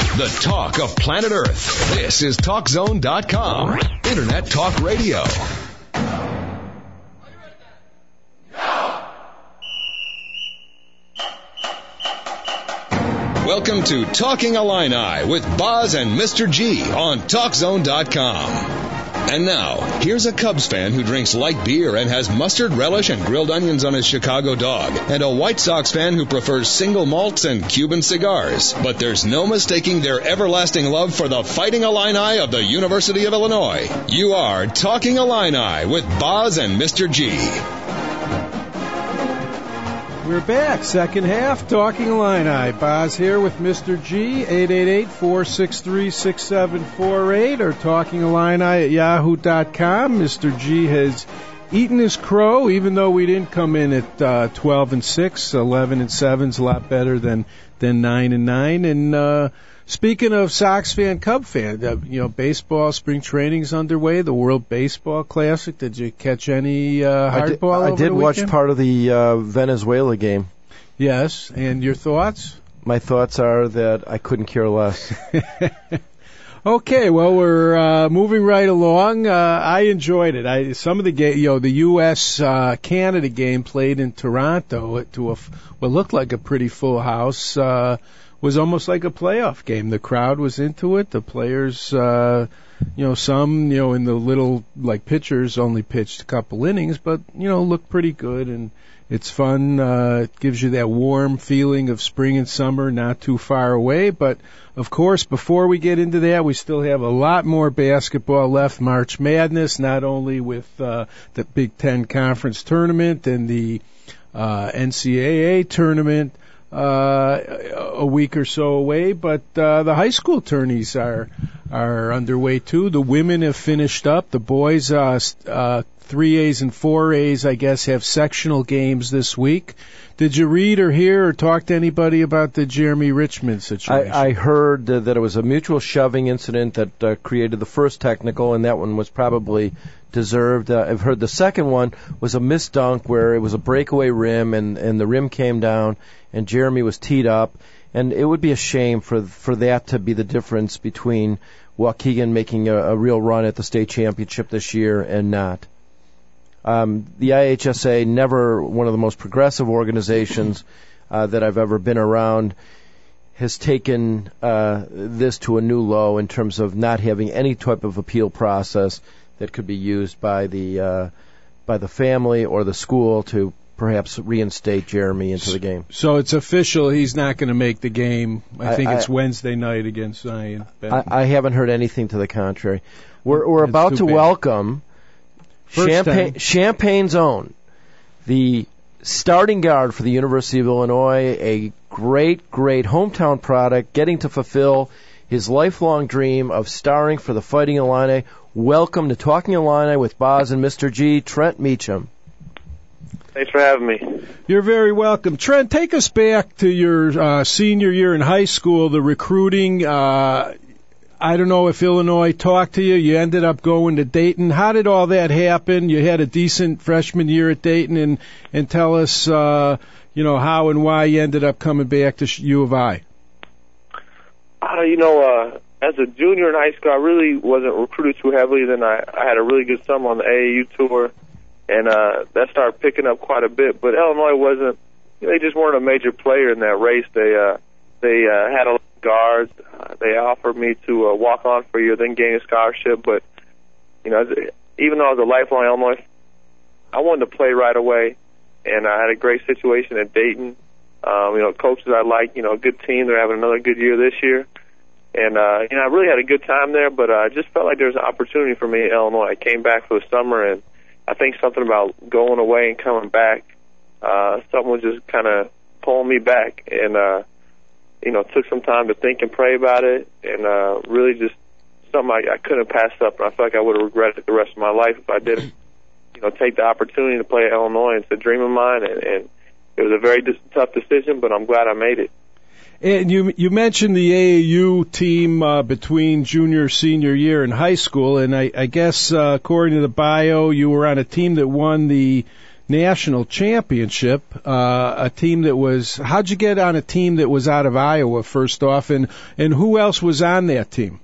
The talk of planet Earth. This is TalkZone.com. Internet talk radio. Welcome to Talking Illini with Boz and Mr. G on TalkZone.com. And now, here's a Cubs fan who drinks light beer and has mustard relish and grilled onions on his Chicago dog, and a White Sox fan who prefers single malts and Cuban cigars. But there's no mistaking their everlasting love for the Fighting Illini of the University of Illinois. You are Talking Illini with Boz and Mr. G. We're back, second half, Talking Illini. Boz here with Mr. G, 888-463-6748, or talkingillini@yahoo.com. Mr. G has eaten his crow, even though we didn't come in at 12-6. 11-7's a lot better than 9-9. And speaking of Sox fan, Cub fan, baseball spring training's underway. The World Baseball Classic. Did you catch any hardball? I did watch part of the Venezuela game. Yes, and your thoughts? My thoughts are that I couldn't care less. Okay, well, we're moving right along. I enjoyed it. Some of the game, the U.S. Canada game played in Toronto to what looked like a pretty full house. Was almost like a playoff game. The crowd was into it. The players, some, in the little, pitchers only pitched a couple innings, but, looked pretty good, and it's fun. It gives you that warm feeling of spring and summer not too far away. But, of course, before we get into that, we still have a lot more basketball left. March Madness, not only with the Big Ten Conference Tournament and the NCAA Tournament, a week or so away, but the high school tourneys are underway too. The women have finished up. The boys, 3As and 4As, I guess, have sectional games this week. Did you read or hear or talk to anybody about the Jeremy Richmond situation? I heard that it was a mutual shoving incident that created the first technical, and that one was probably deserved. I've heard the second one was a missed dunk where it was a breakaway rim, and the rim came down, and Jeremy was teed up. And it would be a shame for that to be the difference between Waukegan making a real run at the state championship this year and not. The IHSA, never one of the most progressive organizations that I've ever been around, has taken this to a new low in terms of not having any type of appeal process that could be used by the family or the school to perhaps reinstate Jeremy into the game. So it's official, he's not going to make the game. I think it's Wednesday night against Zion. I haven't heard anything to the contrary. We're about to welcome Champaign's own, the starting guard for the University of Illinois, a great, great hometown product, getting to fulfill his lifelong dream of starring for the Fighting Illini. Welcome to Talking Illini with Boz and Mr. G, Trent Meacham. Thanks for having me. You're very welcome. Trent, take us back to your senior year in high school, the recruiting. I don't know if Illinois talked to you. You ended up going to Dayton. How did all that happen? You had a decent freshman year at Dayton, and tell us, how and why you ended up coming back to U of I. As a junior in high school, I really wasn't recruited too heavily. Then I had a really good summer on the AAU tour, and that started picking up quite a bit. But Illinois wasn't, they just weren't a major player in that race. They had a lot of guards. They offered me to walk on for a year, then gain a scholarship. But, even though I was a lifelong Illinois, I wanted to play right away, and I had a great situation at Dayton. Coaches I like, a good team. They're having another good year this year. And, I really had a good time there, but I just felt like there was an opportunity for me in Illinois. I came back for the summer, and I think something about going away and coming back, something was just kind of pulling me back. And, took some time to think and pray about it, and really just something I couldn't pass up. And I feel like I would have regretted it the rest of my life if I didn't, take the opportunity to play at Illinois. It's a dream of mine, and it was a very tough decision, but I'm glad I made it. And you mentioned the AAU team between junior senior year in high school, and I guess according to the bio, you were on a team that won the national championship. A team that was, how'd you get on a team that was out of Iowa first off, and who else was on that team?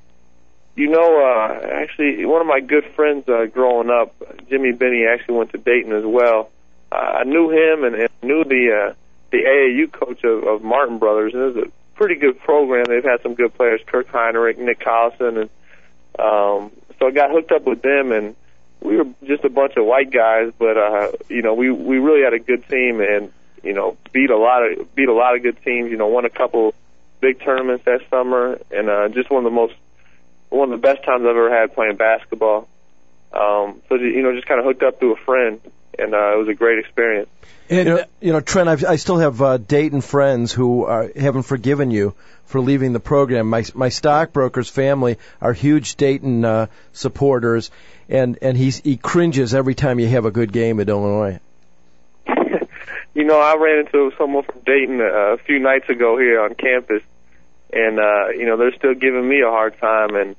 Actually, one of my good friends growing up, Jimmy Benny, actually went to Dayton as well. I knew him and knew the AAU coach of Martin Brothers, and it was a pretty good program. They've had some good players, Kirk Heinrich, Nick Collison, and so I got hooked up with them, and we were just a bunch of white guys, but we really had a good team, and beat a lot of good teams. Won a couple big tournaments that summer, and just one of the best times I've ever had playing basketball. So just kind of hooked up through a friend, and it was a great experience. And Trent, I still have Dayton friends who haven't forgiven you for leaving the program. My stockbroker's family are huge Dayton supporters, and he cringes every time you have a good game at Illinois. I ran into someone from Dayton a few nights ago here on campus, and they're still giving me a hard time, and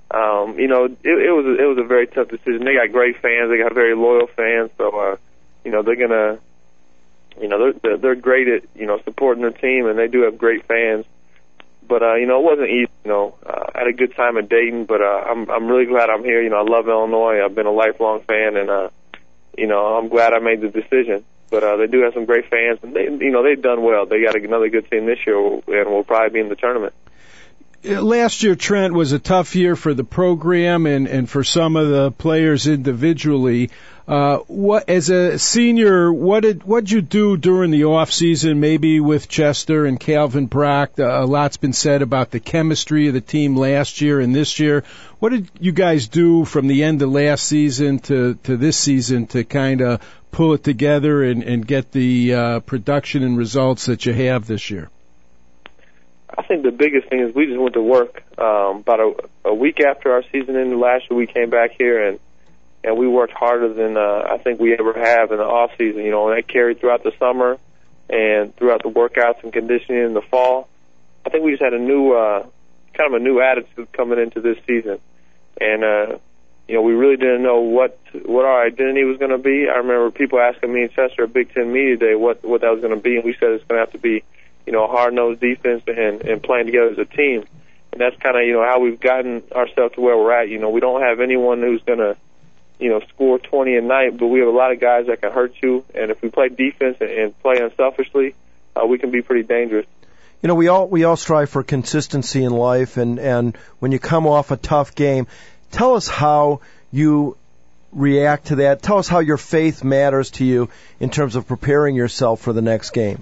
it was a very tough decision. They got great fans, they got very loyal fans, so they're gonna, they're great at supporting their team, and they do have great fans. But it wasn't easy. I had a good time at Dayton, but I'm really glad I'm here. I love Illinois. I've been a lifelong fan, and I'm glad I made the decision. But they do have some great fans, and they've done well. They got another good team this year, and will probably be in the tournament. Last year, Trent, was a tough year for the program and for some of the players individually. As a senior, what'd you do during the off season? Maybe with Chester and Calvin Brock. A lot's been said about the chemistry of the team last year and this year. What did you guys do from the end of last season to this season to kind of pull it together and get the production and results that you have this year? I think the biggest thing is we just went to work. About a week after our season ended last year, we came back here and we worked harder than I think we ever have in the off season. And that carried throughout the summer and throughout the workouts and conditioning in the fall. I think we just had a new kind of a new attitude coming into this season, and we really didn't know what our identity was going to be. I remember people asking me in Chester at Big Ten Media Day what that was going to be, and we said it's going to have to be a hard-nosed defense and playing together as a team. And that's kind of, how we've gotten ourselves to where we're at. We don't have anyone who's going to, score 20 a night, but we have a lot of guys that can hurt you. And if we play defense and play unselfishly, we can be pretty dangerous. We all strive for consistency in life, and when you come off a tough game, tell us how you react to that. Tell us how your faith matters to you in terms of preparing yourself for the next game.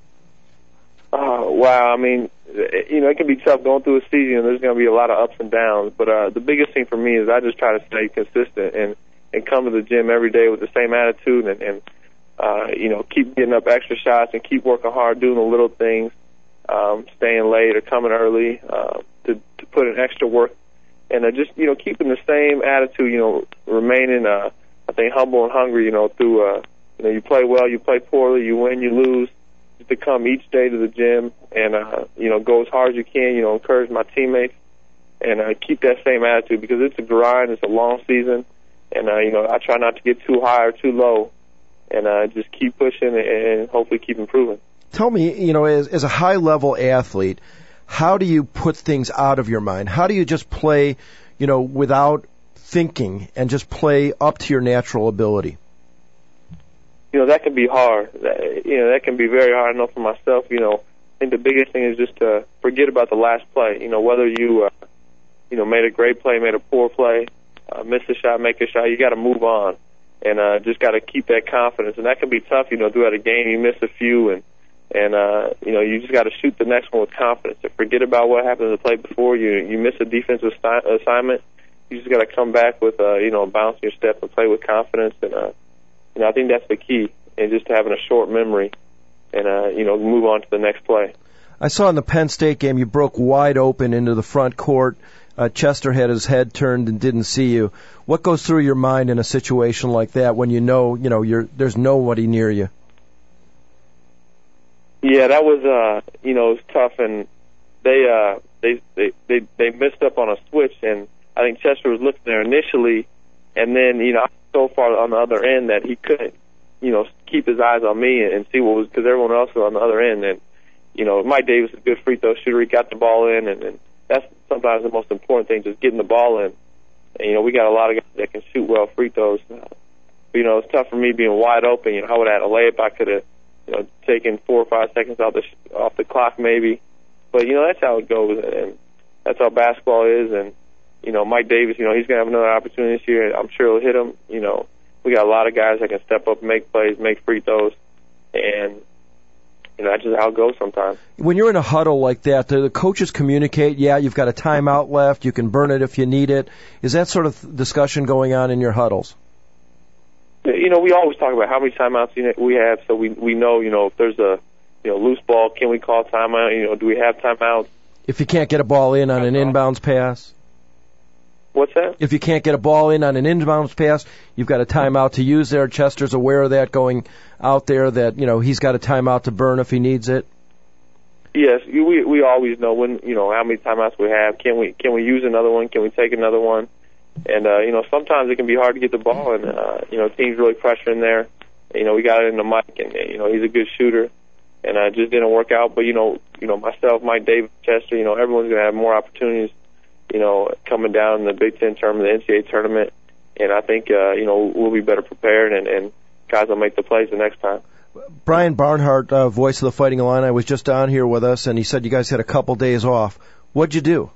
Wow, I mean, it can be tough going through a season. There's going to be a lot of ups and downs, but the biggest thing for me is I just try to stay consistent and come to the gym every day with the same attitude and keep getting up extra shots and keep working hard, doing the little things, staying late or coming early to put in extra work, and just keeping the same attitude, remaining I think humble and hungry, through you play well, you play poorly, you win, you lose. To come each day to the gym and go as hard as you can, encourage my teammates and keep that same attitude, because it's a grind, it's a long season, and I try not to get too high or too low, and just keep pushing and hopefully keep improving. Tell me, as a high level athlete, how do you put things out of your mind? How do you just play, without thinking and just play up to your natural ability? That can be hard. That can be very hard. I know for myself, I think the biggest thing is just to forget about the last play. Whether you, made a great play, made a poor play, missed a shot, make a shot, you got to move on and just got to keep that confidence. And that can be tough, throughout a game. You miss a few and you just got to shoot the next one with confidence. And forget about what happened in the play before. You miss a defensive assignment. You just got to come back with, a bounce in your step and play with confidence. And, I think that's the key, and just having a short memory and, move on to the next play. I saw in the Penn State game you broke wide open into the front court. Chester had his head turned and didn't see you. What goes through your mind in a situation like that when there's nobody near you? Yeah, that was, it was tough, and they missed up on a switch, and I think Chester was looking there initially, and then, so far on the other end that he couldn't keep his eyes on me and see what was, because everyone else was on the other end. And, Mike Davis is a good free throw shooter. He got the ball in, and that's sometimes the most important thing, just getting the ball in. And, we got a lot of guys that can shoot well free throws. But, it's tough for me being wide open. I would have had a layup. I could have, taken 4 or 5 seconds off the clock maybe. But, that's how it goes, and that's how basketball is. And, Mike Davis, he's going to have another opportunity this year. I'm sure he'll hit him. We got a lot of guys that can step up and make plays, make free throws, and that's just how it goes sometimes. When you're in a huddle like that, do the coaches communicate, you've got a timeout left, you can burn it if you need it? Is that sort of discussion going on in your huddles? We always talk about how many timeouts we have, so we know, if there's a loose ball, can we call timeout? Do we have timeouts? If you can't get a ball in on an inbounds pass? What's that? If you can't get a ball in on an inbounds pass, you've got a timeout to use there. Chester's aware of that going out there, that, he's got a timeout to burn if he needs it. Yes, we always know when, how many timeouts we have. Can we use another one? Can we take another one? And, sometimes it can be hard to get the ball, and, teams really pressuring there. We got it in the Mike, and, he's a good shooter, and it just didn't work out. But, myself, Mike Davis, Chester, everyone's going to have more opportunities, coming down in the Big Ten tournament, the NCAA tournament. And I think, we'll be better prepared, and guys will make the plays the next time. Brian Barnhart, voice of the Fighting Illini, was just on here with us, and he said you guys had a couple days off. What'd you do?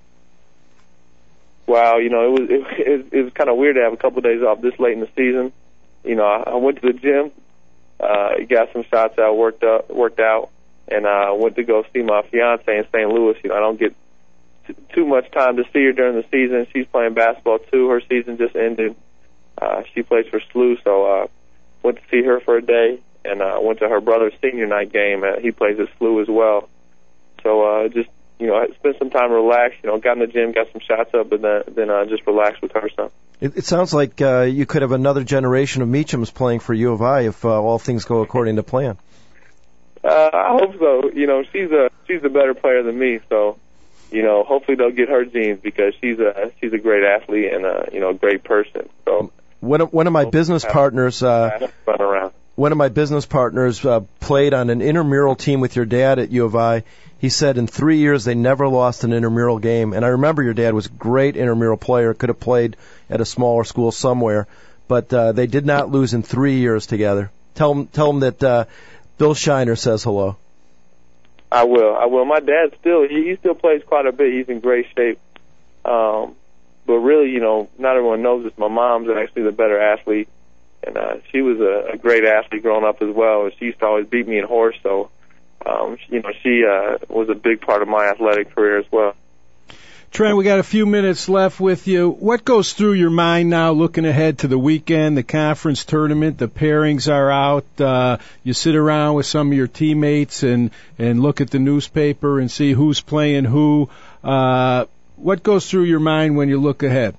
Wow, it was kind of weird to have a couple of days off this late in the season. I went to the gym, got some shots out, worked out, and I went to go see my fiance in St. Louis. I don't get too much time to see her during the season. She's playing basketball too. Her season just ended. She plays for SLU, so went to see her for a day, and went to her brother's senior night game. He plays at SLU as well. So just spent some time to relax, got in the gym, got some shots up, and then just relaxed with her son. It sounds like you could have another generation of Meachams playing for U of I if all things go according to plan. I hope so. She's a better player than me, so hopefully they'll get her genes, because she's a great athlete and a great person. So one of my business partners played on an intramural team with your dad at U of I. He said in 3 years they never lost an intramural game. And I remember your dad was a great intramural player, could have played at a smaller school somewhere, but they did not lose in 3 years together. Tell him that Bill Shiner says hello. I will. My dad he still plays quite a bit. He's in great shape. But really, not everyone knows this. My mom's actually the better athlete, and she was a great athlete growing up as well. She used to always beat me in horse, so she was a big part of my athletic career as well. Trent, we got a few minutes left with you. What goes through your mind now looking ahead to the weekend, the conference tournament, the pairings are out, you sit around with some of your teammates and look at the newspaper and see who's playing who. What goes through your mind when you look ahead?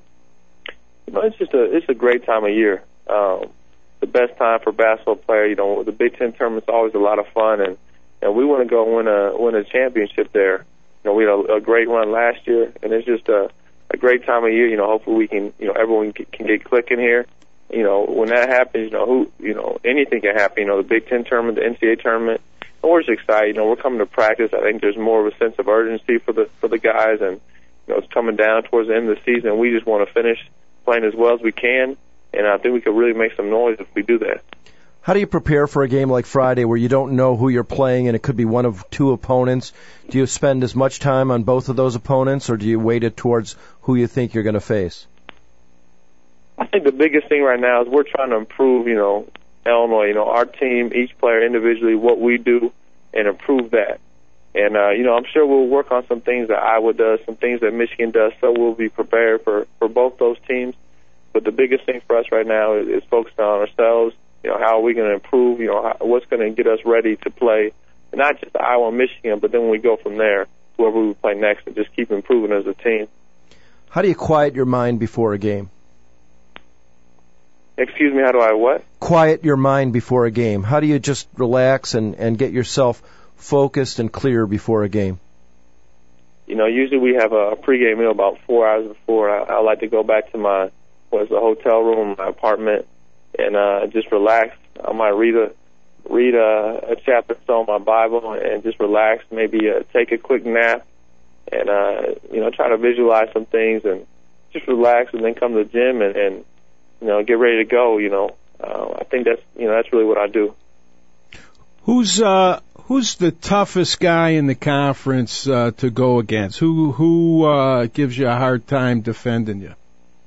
It's a great time of year. The best time for a basketball player. The Big Ten tournament's always a lot of fun, and we want to go win a championship there. We had a great run last year, and it's just a great time of year. Hopefully we can, everyone can get clicking here. When that happens, anything can happen. The Big Ten tournament, the NCAA tournament, and we're just excited. We're coming to practice. I think there's more of a sense of urgency for the guys, and it's coming down towards the end of the season. And we just want to finish playing as well as we can, and I think we could really make some noise if we do that. How do you prepare for a game like Friday where you don't know who you're playing and it could be one of two opponents? Do you spend as much time on both of those opponents, or do you weight it towards who you think you're going to face? I think the biggest thing right now is we're trying to improve, Illinois, our team, each player individually, what we do, and improve that. And, I'm sure we'll work on some things that Iowa does, some things that Michigan does, so we'll be prepared for both those teams. But the biggest thing for us right now is focusing on ourselves. How are we going to improve? What's going to get us ready to play, not just Iowa and Michigan, but then when we go from there, whoever we play next, and just keep improving as a team. How do you quiet your mind before a game? Excuse me, how do I what? Quiet your mind before a game. How do you just relax and get yourself focused and clear before a game? Usually we have a pregame meal about 4 hours before. I like to go back to my hotel room, my apartment, and just relax. I might read a chapter or so in my Bible and just relax. Maybe take a quick nap and try to visualize some things and just relax, and then come to the gym and get ready to go. I think that's really what I do. Who's the toughest guy in the conference to go against? Who gives you a hard time defending you?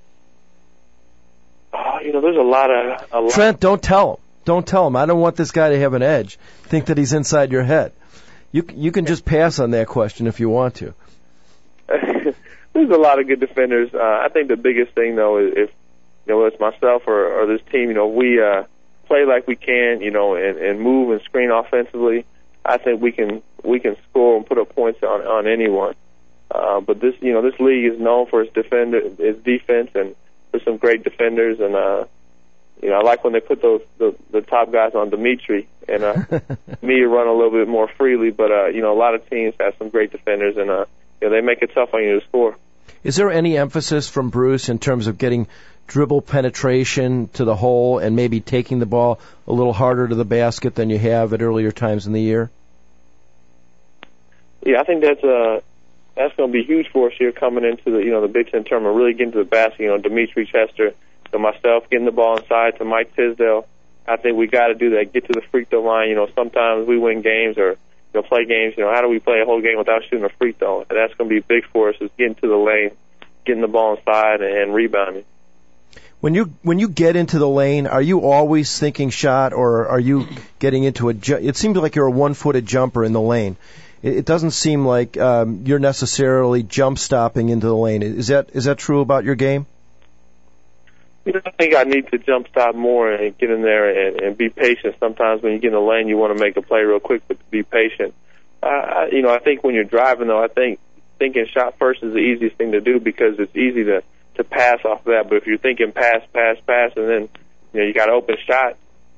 There's a lot. Trent, don't tell him. Don't tell him. I don't want this guy to have an edge. Think that he's inside your head. You can just pass on that question if you want to. There's a lot of good defenders. I think the biggest thing, though, is if it's myself or this team, we play like we can, and move and screen offensively. I think we can score and put up points on anyone. But this league is known for its defense, and there's some great defenders. And I like when they put the top guys on Dimitri and me run a little bit more freely. But a lot of teams have some great defenders, and they make it tough on you to score. Is there any emphasis from Bruce in terms of getting dribble penetration to the hole and maybe taking the ball a little harder to the basket than you have at earlier times in the year? Yeah, I think that's going to be huge for us here coming into the Big Ten tournament. Really getting to the basket. Dimitri Chester, to myself, getting the ball inside to Mike Tisdale. I think we got to do that. Get to the free throw line. Sometimes we win games or play games. How do we play a whole game without shooting a free throw? And that's going to be big for us. Is getting to the lane, getting the ball inside, and rebounding. When you get into the lane, are you always thinking shot, or are you getting into it seems like you're a one-footed jumper in the lane. It doesn't seem like you're necessarily jump stopping into the lane. Is that true about your game? I think I need to jump stop more and get in there and be patient. Sometimes when you get in the lane, you want to make a play real quick, but be patient. I think when you're driving, though, I think thinking shot first is the easiest thing to do because it's easy to pass off of that. But if you're thinking pass, and then you got an open shot,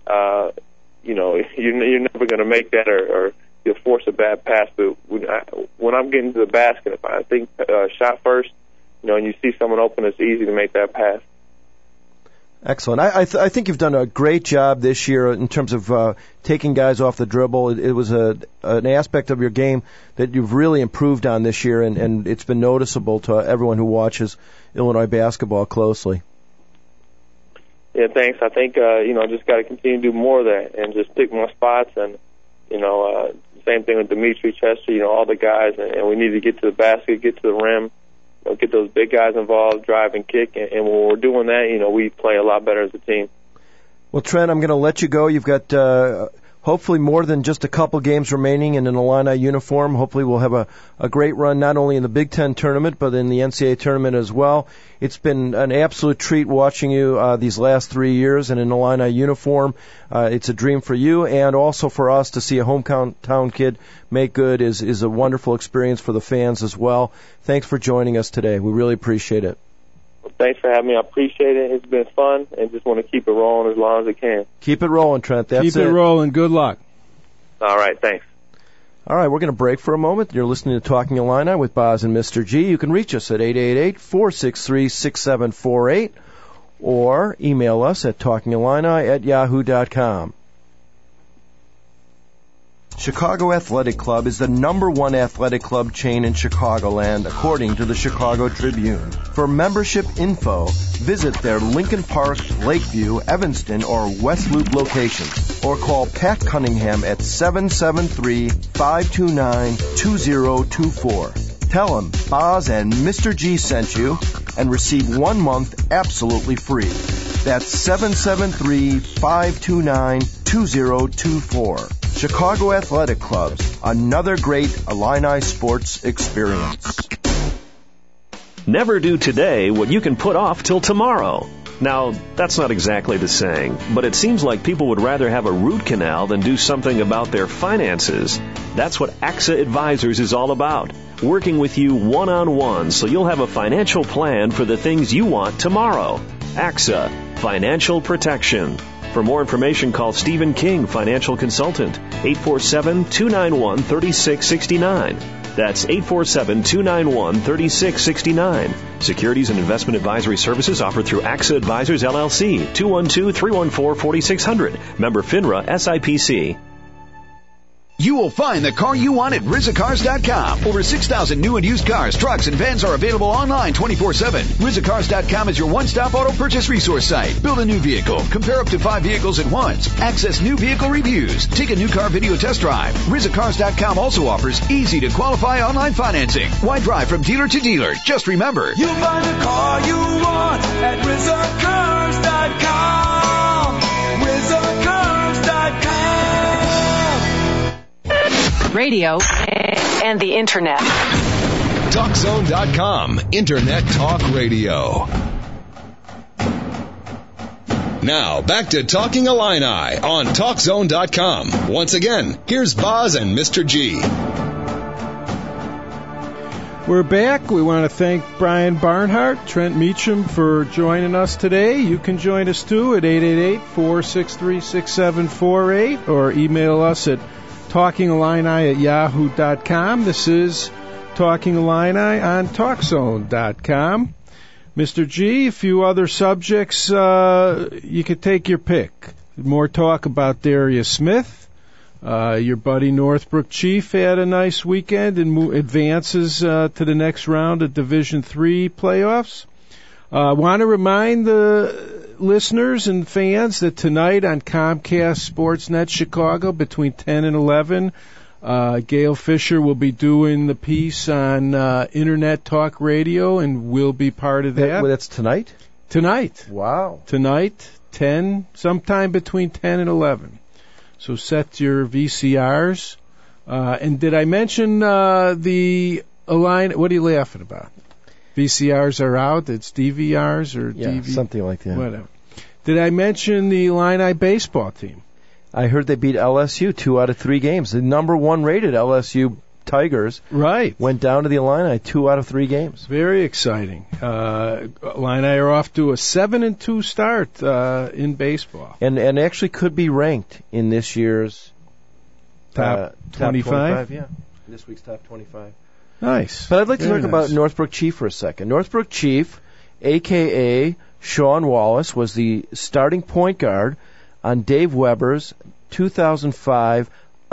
you're never going to make that, or you'll force a bad pass. But when I'm getting to the basket, if I think shot first, and you see someone open, it's easy to make that pass. Excellent. I think you've done a great job this year in terms of taking guys off the dribble. It was an aspect of your game that you've really improved on this year, and it's been noticeable to everyone who watches Illinois basketball closely. Yeah, thanks. I think just got to continue to do more of that and just pick more spots. And same thing with Dimitri Chester. All the guys, and we need to get to the basket, get to the rim. Get those big guys involved, drive and kick, and when we're doing that, we play a lot better as a team. Well, Trent, I'm going to let you go. You've got hopefully more than just a couple games remaining in an Illini uniform. Hopefully we'll have a great run not only in the Big Ten tournament but in the NCAA tournament as well. It's been an absolute treat watching you these last 3 years in an Illini uniform. It's a dream for you and also for us to see a hometown kid make good is a wonderful experience for the fans as well. Thanks for joining us today. We really appreciate it. Well, thanks for having me. I appreciate it. It's been fun, and just want to keep it rolling as long as it can. Keep it rolling, Trent. That's it. Keep it rolling. Good luck. All right. Thanks. All right, we're going to break for a moment. You're listening to Talking Illini with Boz and Mr. G. You can reach us at 888-463-6748 or email us at talkingillini@yahoo.com. Chicago Athletic Club is the #1 athletic club chain in Chicagoland, according to the Chicago Tribune. For membership info, visit their Lincoln Park, Lakeview, Evanston, or West Loop locations, or call Pat Cunningham at 773-529-2024. Tell him Boz and Mr. G sent you and receive 1 month absolutely free. That's 773-529-2024. Chicago Athletic Clubs, another great Illini sports experience. Never do today what you can put off till tomorrow. Now, that's not exactly the saying, but it seems like people would rather have a root canal than do something about their finances. That's what AXA Advisors is all about, working with you one-on-one so you'll have a financial plan for the things you want tomorrow. AXA, Financial Protection. For more information, call Stephen King, Financial Consultant, 847-291-3669. That's 847-291-3669. Securities and investment advisory services offered through AXA Advisors LLC, 212-314-4600. Member FINRA SIPC. You will find the car you want at RizaCars.com. Over 6,000 new and used cars, trucks, and vans are available online 24/7. RizaCars.com is your one-stop auto purchase resource site. Build a new vehicle. Compare up to 5 vehicles at once. Access new vehicle reviews. Take a new car video test drive. RizaCars.com also offers easy-to-qualify online financing. Why drive from dealer to dealer? Just remember, you'll find the car you want at RizaCars.com. RizaCars.com. Radio and the Internet. TalkZone.com. Internet Talk Radio. Now, back to Talking Illini on TalkZone.com. Once again, here's Boz and Mr. G. We're back. We want to thank Brian Barnhart, Trent Meacham for joining us today. You can join us too at 888-463-6748 or email us at TalkingIllini@yahoo.com. This is Talking Illini on TalkZone.com. Mr. G, a few other subjects, you could take your pick. More talk about Darius Smith. Your buddy Northbrook Chief had a nice weekend and advances to the next round of Division III playoffs. Want to remind the listeners and fans that tonight on Comcast Sportsnet Chicago between 10 and 11, Gail Fisher will be doing the piece on Internet Talk Radio, and we'll be part of that. That's tonight? Tonight. Wow. Tonight, 10, sometime between 10 and 11. So set your VCRs. And did I mention the Illini? What are you laughing about? VCRs are out. It's DVRs or DV, something like that. Whatever. Did I mention the Illini baseball team? I heard they beat LSU 2 out of 3 games. The number 1 rated LSU Tigers went down to the Illini 2 out of 3 games. Very exciting. Illini are off to a 7-2 start in baseball, and actually could be ranked in this year's top 25. Yeah, this week's top 25. Nice. But I'd like to talk about Northbrook Chief for a second. Northbrook Chief, a.k.a. Sean Wallace, was the starting point guard on Dave Weber's 2005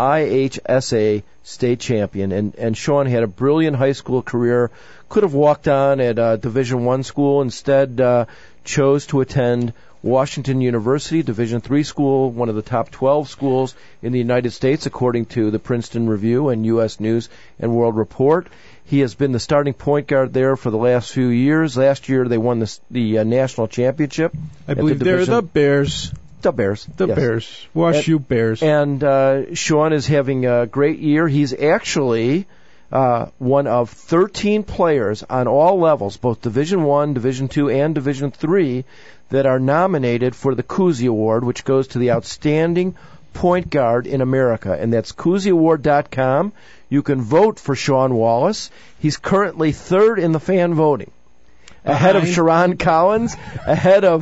IHSA state champion. And Sean had a brilliant high school career, could have walked on at a Division I school, instead chose to attend Washington University, Division III school, one of the top 12 schools in the United States, according to the Princeton Review and U.S. News and World Report. He has been the starting point guard there for the last few years. Last year, they won the national championship. I believe they're the Bears. The Bears. The Bears. WashU Bears. And Sean is having a great year. He's actually one of 13 players on all levels, both Division I, Division II, and Division III, that are nominated for the Cousy Award, which goes to the outstanding point guard in America. And that's CouseyAward.com. You can vote for Sean Wallace. He's currently 3rd in the fan voting, ahead of Sharon Collins, ahead of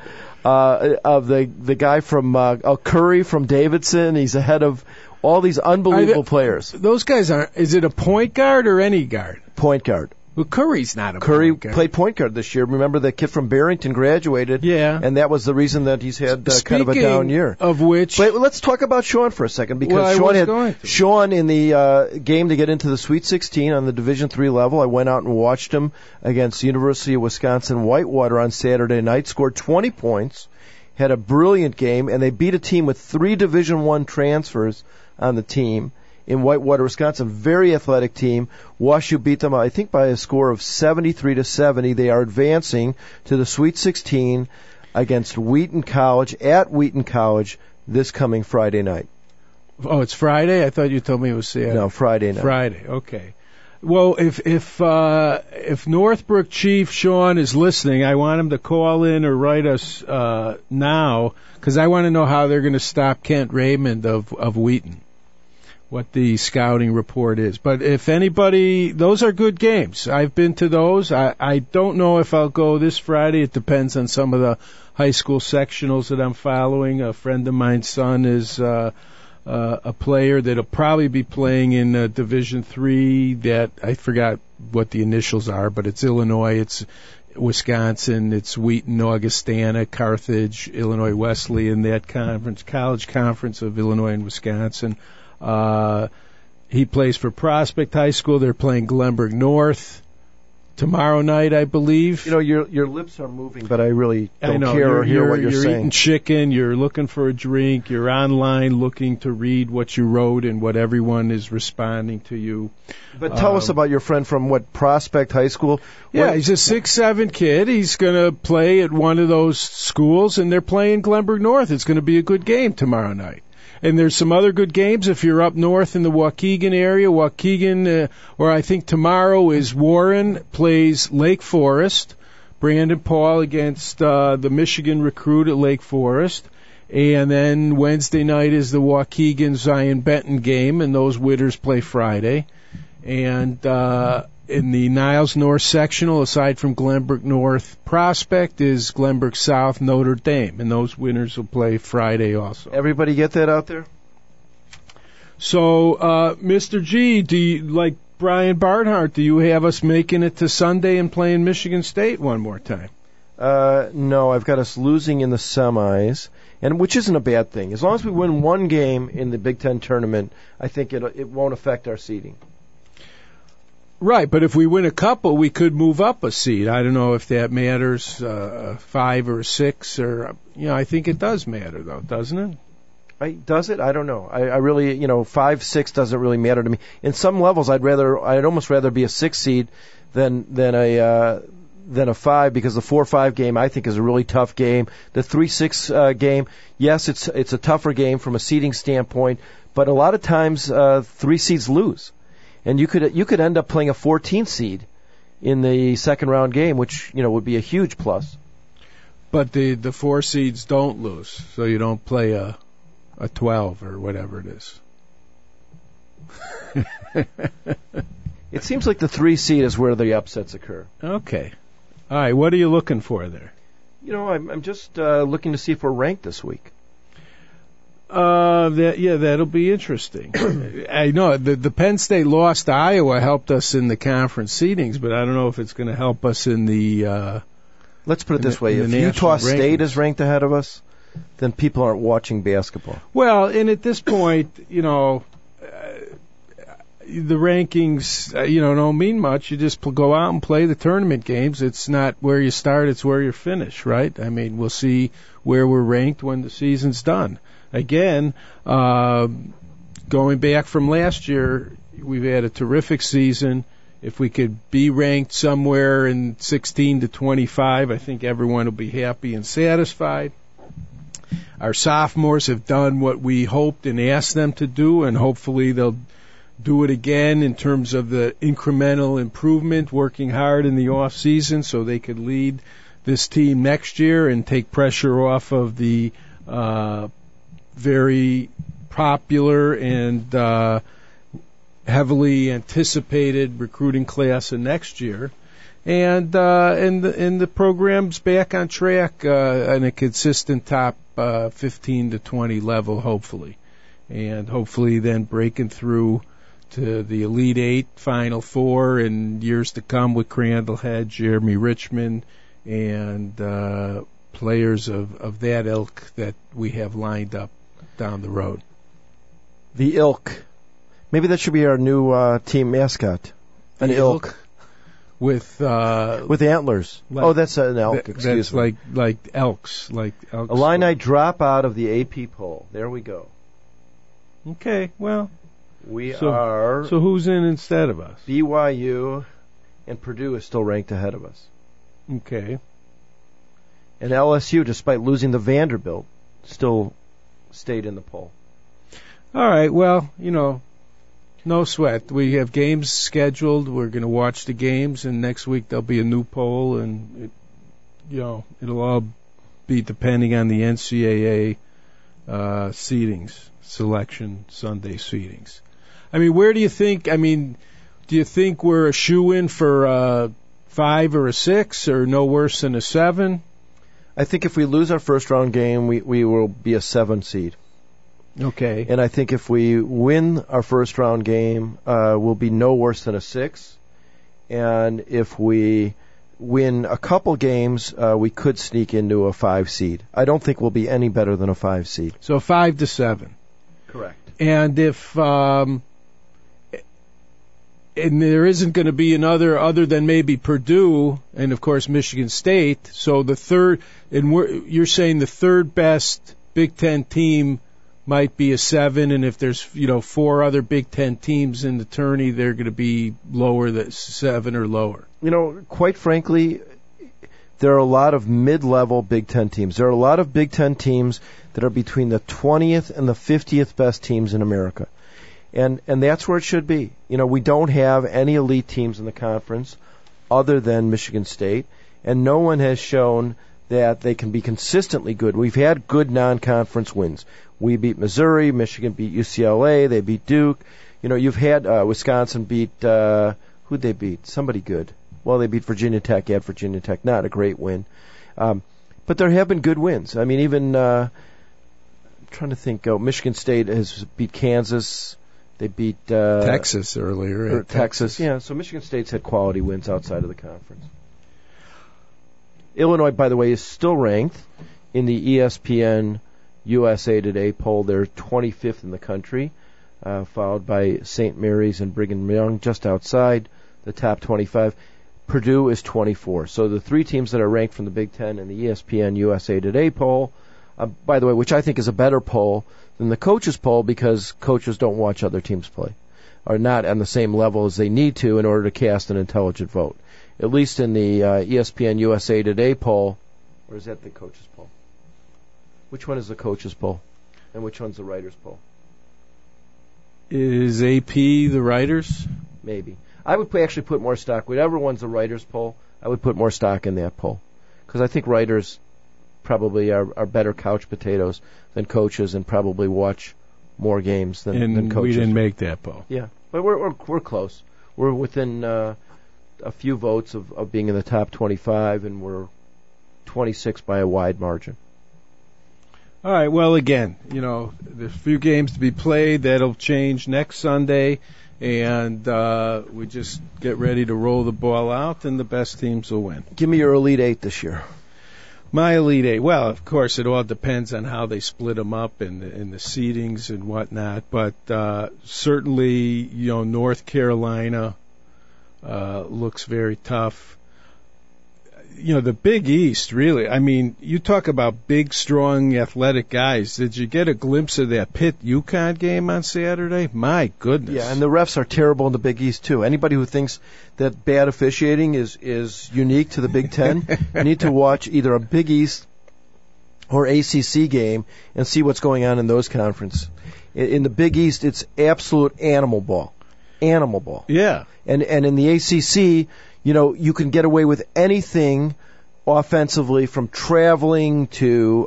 the guy from Curry from Davidson. He's ahead of all these unbelievable players. Those guys aren't. Is it a point guard or any guard? Point guard. Well, Curry's not a Curry point guard. played point guard this year. Remember, the kid from Barrington graduated. Yeah. And that was the reason that he's had kind of a down year. Of which... But let's talk about Sean for a second, because Sean in the game to get into the Sweet 16 on the Division III level, I went out and watched him against the University of Wisconsin Whitewater on Saturday night, scored 20 points, had a brilliant game, and they beat a team with 3 Division I transfers on the team in Whitewater, Wisconsin. Very athletic team. WashU beat them, I think, by a score of 73-70. They are advancing to the Sweet 16 against Wheaton College at Wheaton College this coming Friday night. Oh, it's Friday? I thought you told me it was Saturday. No, Friday night. Friday, okay. Well, if Northbrook Chief Sean is listening, I want him to call in or write us now, because I want to know how they're going to stop Kent Raymond of Wheaton, what the scouting report is. But if anybody, those are good games. I've been to those. I don't know if I'll go this Friday. It depends on some of the high school sectionals that I'm following. A friend of mine's son is a player that'll probably be playing in Division III. That I forgot what the initials are, but it's Illinois, it's Wisconsin, it's Wheaton, Augustana, Carthage, Illinois Wesleyan, that conference, college conference of Illinois and Wisconsin. He plays for Prospect High School. They're playing Glenbrook North tomorrow night, I believe. You know, your lips are moving, but I really don't care you're, or hear what you're saying. You're eating chicken, you're looking for a drink, you're online looking to read what you wrote and what everyone is responding to you. But tell us about your friend from, Prospect High School? Yeah, he's a 6'7" kid. He's going to play at one of those schools, and they're playing Glenbrook North. It's going to be a good game tomorrow night. And there's some other good games if you're up north in the Waukegan area. Waukegan, or I think tomorrow is Warren plays Lake Forest. Brandon Paul against the Michigan recruit at Lake Forest. And then Wednesday night is the Waukegan Zion Benton game, and those winners play Friday. And in the Niles North sectional, aside from Glenbrook North Prospect, is Glenbrook South Notre Dame, and those winners will play Friday also. Everybody get that out there? So, Mr. G, do you, like Brian Barnhart, do you have us making it to Sunday and playing Michigan State one more time? No, I've got us losing in the semis, and which isn't a bad thing. As long as we win one game in the Big Ten tournament, I think it won't affect our seeding. Right, but if we win a couple, we could move up a seed. I don't know if that matters, 5 or 6, or I think it does matter, though, doesn't it? Does it? I don't know. I really, 5, 6 doesn't really matter to me. In some levels, I'd almost rather be a 6 seed than a 5, because the 4-5 game I think is a really tough game. The 3-6 game, yes, it's a tougher game from a seeding standpoint, but a lot of times 3 seeds lose. And you could end up playing a 14 seed in the second round game, which would be a huge plus. But the 4 seeds don't lose, so you don't play a 12 or whatever it is. It seems like the 3 seed is where the upsets occur. Okay. All right. What are you looking for there? I'm just looking to see if we're ranked this week. That'll be interesting. I know the Penn State loss to Iowa helped us in the conference seedings, but I don't know if it's going to help us in the. Let's put it this way: if Utah State is ranked ahead of us, then people aren't watching basketball. Well, and at this point, the rankings, don't mean much. You just go out and play the tournament games. It's not where you start; it's where you finish, right? I mean, we'll see where we're ranked when the season's done. Again, going back from last year, we've had a terrific season. If we could be ranked somewhere in 16 to 25, I think everyone will be happy and satisfied. Our sophomores have done what we hoped and asked them to do, and hopefully they'll do it again in terms of the incremental improvement, working hard in the off season so they could lead this team next year and take pressure off of the very popular and heavily anticipated recruiting class of next year, and the program's back on track on a consistent top 15 to 20 level, hopefully, and hopefully then breaking through to the Elite Eight, Final Four in years to come with Crandall Head, Jeremy Richmond, and players of that ilk that we have lined up down the road. The ilk. Maybe that should be our new team mascot. An ilk. With antlers. That's an elk, excuse me. That's like elks. Like elks. Illini drop out of the AP poll. There we go. Okay, well. So who's in instead of us? BYU and Purdue is still ranked ahead of us. Okay. And LSU, despite losing to Vanderbilt, still stayed in the poll. All right, well, no sweat. We have games scheduled. We're going to watch the games, and next week there'll be a new poll, and it'll all be depending on the NCAA seedings, selection Sunday seedings. I mean, where do you think? I mean, do you think we're a shoo-in for a 5 or a 6, or no worse than a 7? I think if we lose our first round game, we will be a 7 seed. Okay. And I think if we win our first round game, we'll be no worse than a 6. And if we win a couple games, we could sneak into a 5 seed. I don't think we'll be any better than a 5 seed. So 5 to 7. Correct. And if and there isn't going to be another other than maybe Purdue and of course Michigan State. So the third, and you're saying the third best Big Ten team might be a 7, and if there's 4 other Big Ten teams in the tourney, they're going to be lower than 7 or lower. Quite frankly, there are a lot of mid-level Big Ten teams. There are a lot of Big Ten teams that are between the 20th and the 50th best teams in America. And that's where it should be. We don't have any elite teams in the conference other than Michigan State, and no one has shown that they can be consistently good. We've had good non-conference wins. We beat Missouri, Michigan beat UCLA, they beat Duke. You've had Wisconsin beat, who'd they beat? Somebody good. Well, they beat Virginia Tech at Virginia Tech. Not a great win. But there have been good wins. I mean, even, I'm trying to think, Michigan State has beat Kansas. They beat Texas earlier. Texas, yeah. So Michigan State's had quality wins outside of the conference. Illinois, by the way, is still ranked in the ESPN USA Today poll. They're 25th in the country, followed by St. Mary's and Brigham Young, just outside the top 25. Purdue is 24. So the 3 teams that are ranked from the Big Ten in the ESPN USA Today poll, by the way, which I think is a better poll than the coaches poll because coaches don't watch other teams play, are not on the same level as they need to in order to cast an intelligent vote. At least in the ESPN USA Today poll, or is that the coaches poll? Which one is the coaches poll, and which one's the writers poll? Is AP the writers? Maybe. I would actually put more stock. Whatever one's the writers poll, I would put more stock in that poll because I think writers probably are better couch potatoes than coaches and probably watch more games than coaches. And we didn't make that poll. Yeah, but we're close. We're within a few votes of being in the top 25, and we're 26 by a wide margin. All right, well, again, there's a few games to be played. That'll change next Sunday, and we just get ready to roll the ball out, and the best teams will win. Give me your Elite 8 this year. My Elite 8, well, of course, it all depends on how they split them up in the seedings and whatnot, but certainly, North Carolina looks very tough. The Big East, really. I mean, you talk about big, strong, athletic guys. Did you get a glimpse of that Pitt-UConn game on Saturday? My goodness. Yeah, and the refs are terrible in the Big East, too. Anybody who thinks that bad officiating is unique to the Big Ten, you need to watch either a Big East or ACC game and see what's going on in those conferences. In the Big East, it's absolute animal ball. Animal ball. Yeah. And in the ACC, you can get away with anything offensively, from traveling to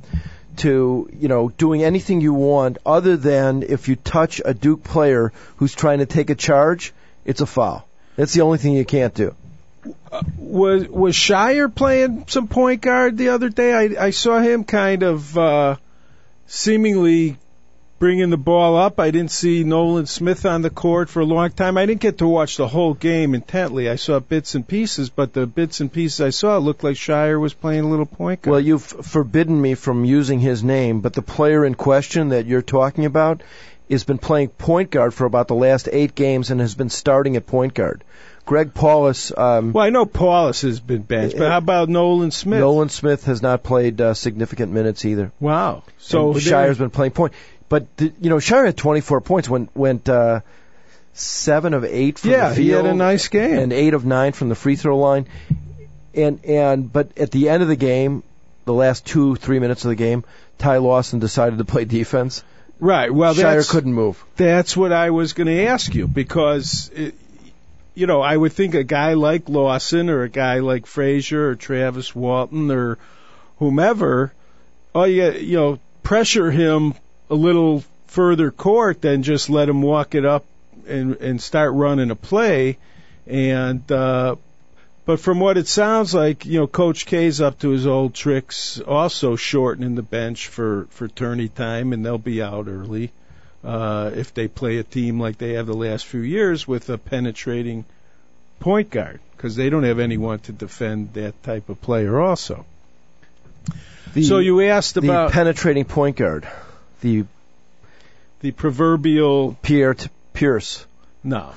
doing anything you want, other than if you touch a Duke player who's trying to take a charge, it's a foul. That's the only thing you can't do. Was Shire playing some point guard the other day? I saw him kind of seemingly bringing the ball up. I didn't see Nolan Smith on the court for a long time. I didn't get to watch the whole game intently. I saw bits and pieces, but the bits and pieces I saw, it looked like Shire was playing a little point guard. Well, you've forbidden me from using his name, but the player in question that you're talking about has been playing point guard for about the last 8 games and has been starting at point guard. Greg Paulus. Well, I know Paulus has been benched, but how about Nolan Smith? Nolan Smith has not played significant minutes either. Wow. So Shire's been playing point. But Shire had 24 points, went 7 of 8 from the field. Yeah, he had a nice game, and 8 of 9 from the free throw line. But at the end of the game, the last 2-3 minutes of the game, Ty Lawson decided to play defense. Right. Well, Shire couldn't move. That's what I was going to ask you, because I would think a guy like Lawson or a guy like Frazier or Travis Walton or whomever, pressure him a little further court than just let him walk it up and start running a play. And But from what it sounds like, Coach K's up to his old tricks, also shortening the bench for tourney time, and they'll be out early if they play a team like they have the last few years with a penetrating point guard, because they don't have anyone to defend that type of player also. So you asked about the penetrating point guard, the proverbial Pierce. No.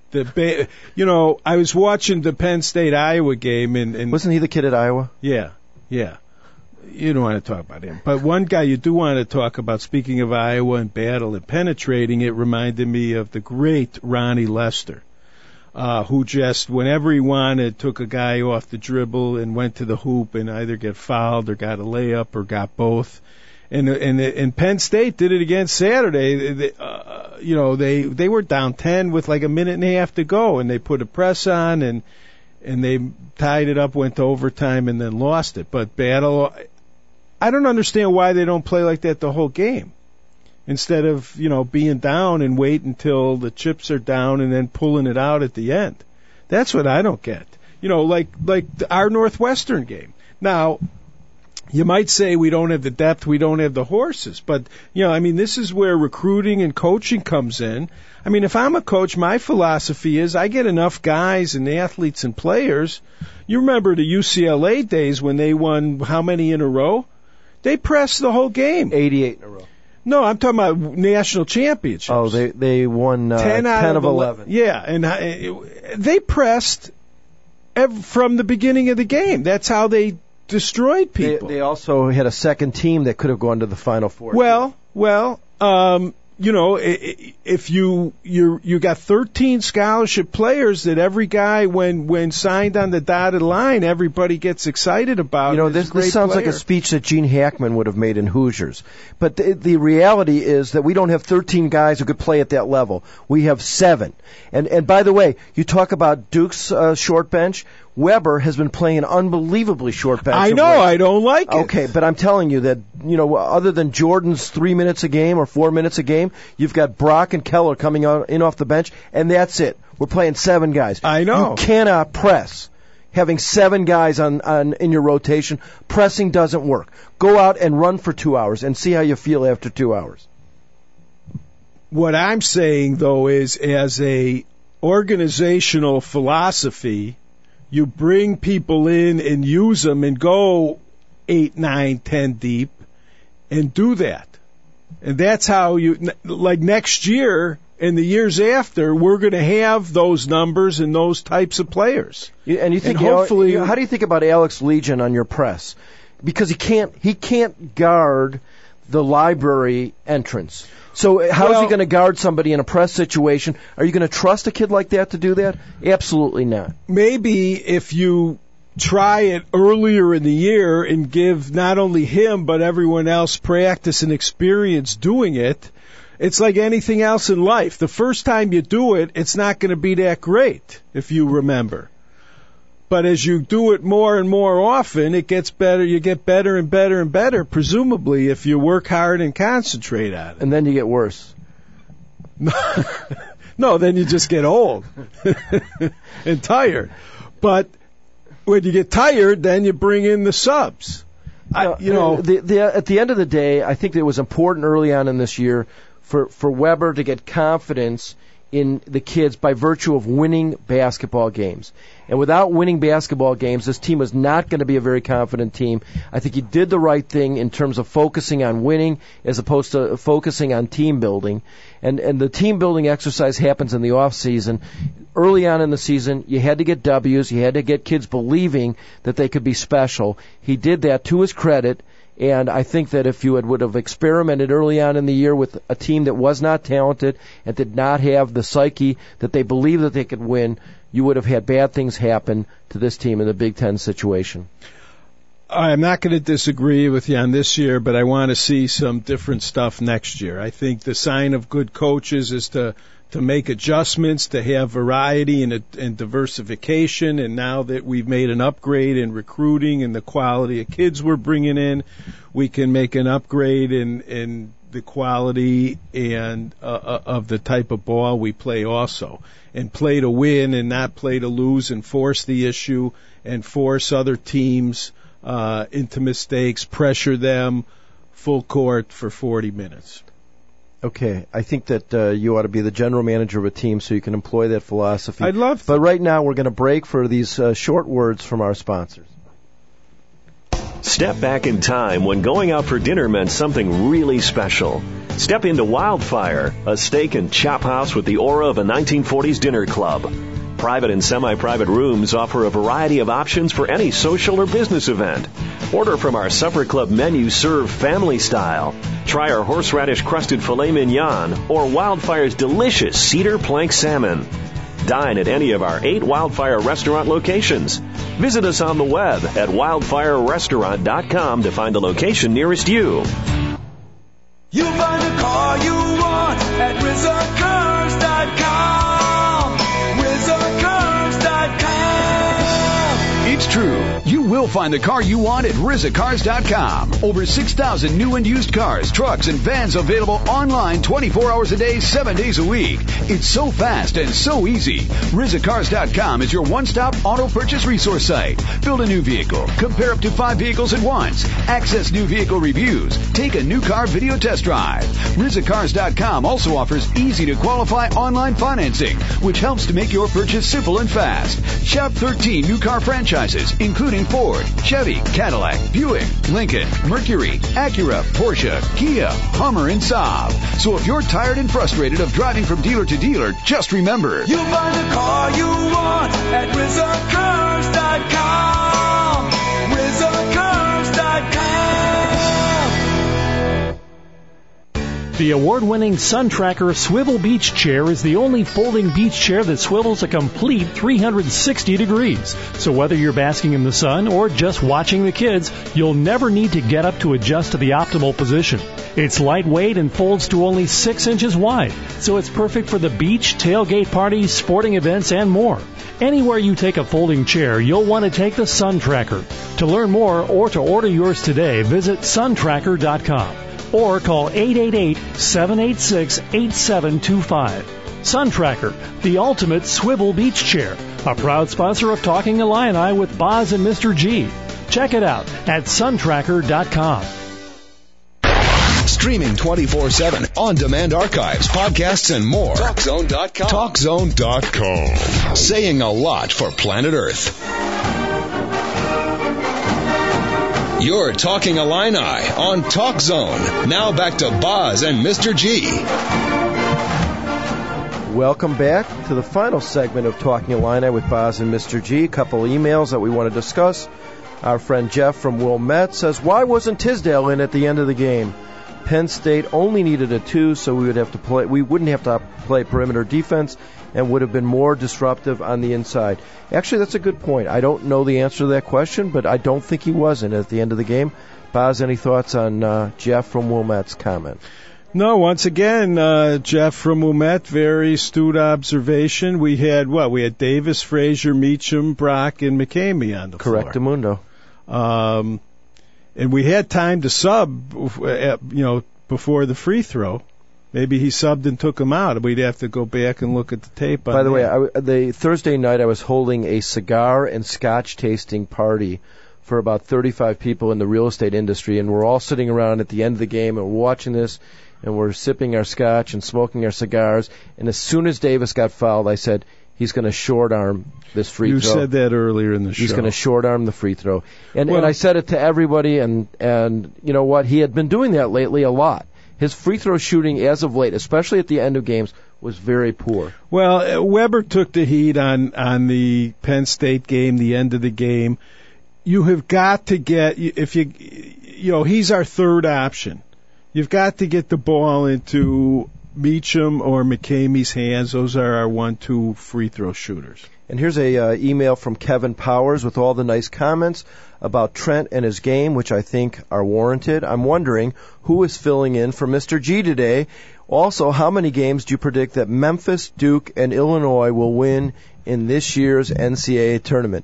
I was watching the Penn State-Iowa game, and wasn't he the kid at Iowa? Yeah. You don't want to talk about him. But one guy you do want to talk about, speaking of Iowa and battle and penetrating, it reminded me of the great Ronnie Lester, who just, whenever he wanted, took a guy off the dribble and went to the hoop and either get fouled or got a layup or got both. And Penn State did it again Saturday. They were down 10 with like a minute and a half to go, and they put a press on and they tied it up, went to overtime, and then lost it. But battle, I don't understand why they don't play like that the whole game, instead of being down and wait until the chips are down and then pulling it out at the end. That's what I don't get. Like our Northwestern game. Now, you might say we don't have the depth, we don't have the horses, but, this is where recruiting and coaching comes in. If I'm a coach, my philosophy is I get enough guys and athletes and players. You remember the UCLA days when they won how many in a row? They pressed the whole game. 88 in a row. No, I'm talking about national championships. Oh, they won 10 of 11. Yeah, and they pressed from the beginning of the game. That's how they destroyed people. They also had a second team that could have gone to the Final Four. If you got 13 scholarship players that every guy when signed on the dotted line, everybody gets excited about. This sounds like a speech that Gene Hackman would have made in Hoosiers. But the reality is that we don't have 13 guys who could play at that level. We have 7. And by the way, you talk about Duke's short bench. Weber has been playing an unbelievably short bench. I know, I don't like it. Okay, but I'm telling you that, other than Jordan's 3 minutes a game or 4 minutes a game, you've got Brock and Keller coming in off the bench, and that's it. We're playing 7 guys. I know. You cannot press. Having 7 guys in your rotation, pressing doesn't work. Go out and run for 2 hours and see how you feel after 2 hours. What I'm saying, though, is as a organizational philosophy, you bring people in and use them and go 8, 9, 10 deep and do that. And that's how like next year and the years after, we're going to have those numbers and those types of players. And you think, hopefully, how do you think about Alex Legion on your press? Because he can't guard the library entrance. So how is he going to guard somebody in a press situation? Are you going to trust a kid like that to do that? Absolutely not. Maybe if you try it earlier in the year and give not only him but everyone else practice and experience doing it, it's like anything else in life. The first time you do it, it's not going to be that great, if you remember. But as you do it more and more often, it gets better. You get better and better and better, presumably, if you work hard and concentrate on it. And then you get worse. No, then you just get old and tired. But when you get tired, then you bring in the subs. At the end of the day, I think it was important early on in this year for Weber to get confidence in the kids by virtue of winning basketball games. And without winning basketball games, this team was not going to be a very confident team. I think he did the right thing in terms of focusing on winning as opposed to focusing on team building. And the team building exercise happens in the off season. Early on in the season, you had to get W's. You had to get kids believing that they could be special. He did that to his credit. And I think that if you would have experimented early on in the year with a team that was not talented and did not have the psyche that they believed that they could win, you would have had bad things happen to this team in the Big Ten situation. I'm not going to disagree with you on this year, but I want to see some different stuff next year. I think the sign of good coaches is to make adjustments, to have variety and diversification. And now that we've made an upgrade in recruiting and the quality of kids we're bringing in, we can make an upgrade in the quality and of the type of ball we play also, and play to win and not play to lose, and force the issue and force other teams into mistakes, pressure them full court for 40 minutes. Okay, I think that you ought to be the general manager of a team so you can employ that philosophy. I'd love to. But right now we're going to break for these short words from our sponsors. Step back in time when going out for dinner meant something really special. Step into Wildfire, a steak and chop house with the aura of a 1940s dinner club. Private and semi-private rooms offer a variety of options for any social or business event. Order from our supper club menu served family style. Try our horseradish crusted filet mignon or Wildfire's delicious cedar plank salmon. Dine at any of our 8 Wildfire restaurant locations. Visit us on the web at wildfirerestaurant.com to find the location nearest you. You'll find the car you want at RizzaCars.com. RizzaCars.com. It's true. You will find the car you want at RizzaCars.com. Over 6,000 new and used cars, trucks, and vans available online 24 hours a day, 7 days a week. It's so fast and so easy. RizzaCars.com is your one-stop auto purchase resource site. Build a new vehicle. Compare up to 5 vehicles at once. Access new vehicle reviews. Take a new car video test drive. RizzaCars.com also offers easy-to-qualify online financing, which helps to make your purchase simple and fast. Shop 13 new car franchises, including Ford, Chevy, Cadillac, Buick, Lincoln, Mercury, Acura, Porsche, Kia, Hummer, and Saab. So if you're tired and frustrated of driving from dealer to dealer, just remember, you'll find the car you want at RizzaCars.com. RizzaCars.com. The award-winning Sun Tracker Swivel Beach Chair is the only folding beach chair that swivels a complete 360 degrees. So whether you're basking in the sun or just watching the kids, you'll never need to get up to adjust to the optimal position. It's lightweight and folds to only 6 inches wide, so it's perfect for the beach, tailgate parties, sporting events, and more. Anywhere you take a folding chair, you'll want to take the Sun Tracker. To learn more or to order yours today, visit suntracker.com. or call 888-786-8725. Sun Tracker, the ultimate swivel beach chair, a proud sponsor of Talking Illini with Boz and Mr. G. Check it out at suntracker.com. Streaming 24/7, on-demand archives, podcasts, and more. TalkZone.com. TalkZone.com. Saying a lot for planet Earth. You're Talking Illini on Talk Zone. Now back to Boz and Mr. G. Welcome back to the final segment of Talking Illini with Boz and Mr. G. A couple of emails that we want to discuss. Our friend Jeff from Wilmette says, why wasn't Tisdale in at the end of the game? Penn State only needed a 2, so we wouldn't have to play perimeter defense and would have been more disruptive on the inside. Actually, that's a good point. I don't know the answer to that question, but I don't think he wasn't at the end of the game. Boz, any thoughts on Jeff from Wilmette's comment? No, once again, Jeff from Wilmette, very astute observation. We had Davis, Frazier, Meacham, Brock, and McCamey on the floor. Correctamundo. And we had time to sub, before the free throw. Maybe he subbed and took him out. We'd have to go back and look at the tape. By the way, the Thursday night I was holding a cigar and scotch tasting party for about 35 people in the real estate industry, and we're all sitting around at the end of the game and we're watching this, and we're sipping our scotch and smoking our cigars. And as soon as Davis got fouled, I said, he's going to short arm this free throw. You said that earlier in the show. He's going to short arm the free throw. And I said it to everybody, and you know what? He had been doing that lately a lot. His free throw shooting as of late, especially at the end of games, was very poor. Well, Weber took the heat on the Penn State game, the end of the game. You have got to get, he's our third option. You've got to get the ball into Meacham or McCamey's hands. Those are our 1-2 free throw shooters. And here's a email from Kevin Powers with all the nice comments about Trent and his game, which I think are warranted. I'm wondering who is filling in for Mr. G today. Also, how many games do you predict that Memphis, Duke, and Illinois will win in this year's NCAA tournament?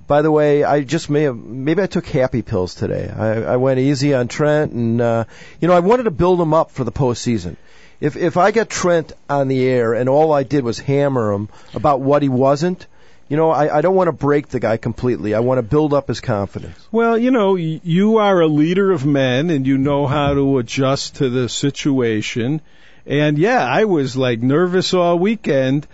By the way, maybe I took happy pills today. I went easy on Trent, and I wanted to build him up for the postseason. If I get Trent on the air and all I did was hammer him about what he wasn't, I don't want to break the guy completely. I want to build up his confidence. Well, you are a leader of men, and you know how to adjust to the situation. And, yeah, I was, nervous all weekend.